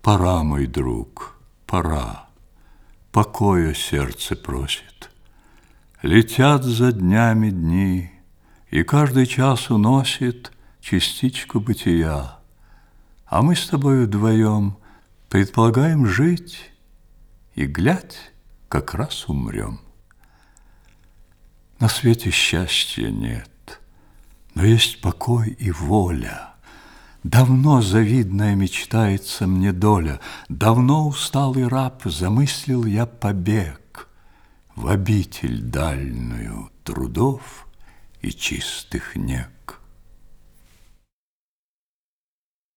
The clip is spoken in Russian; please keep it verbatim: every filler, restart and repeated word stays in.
Пора, мой друг, пора, покоя сердце просит. Летят за днями дни, и каждый час уносит частичку бытия. А мы с тобой вдвоем предполагаем жить, и, глядь, как раз умрем. На свете счастья нет, но есть покой и воля. Давно завидная мечтается мне доля, давно усталый раб замыслил я побег в обитель дальную трудов и чистых нег.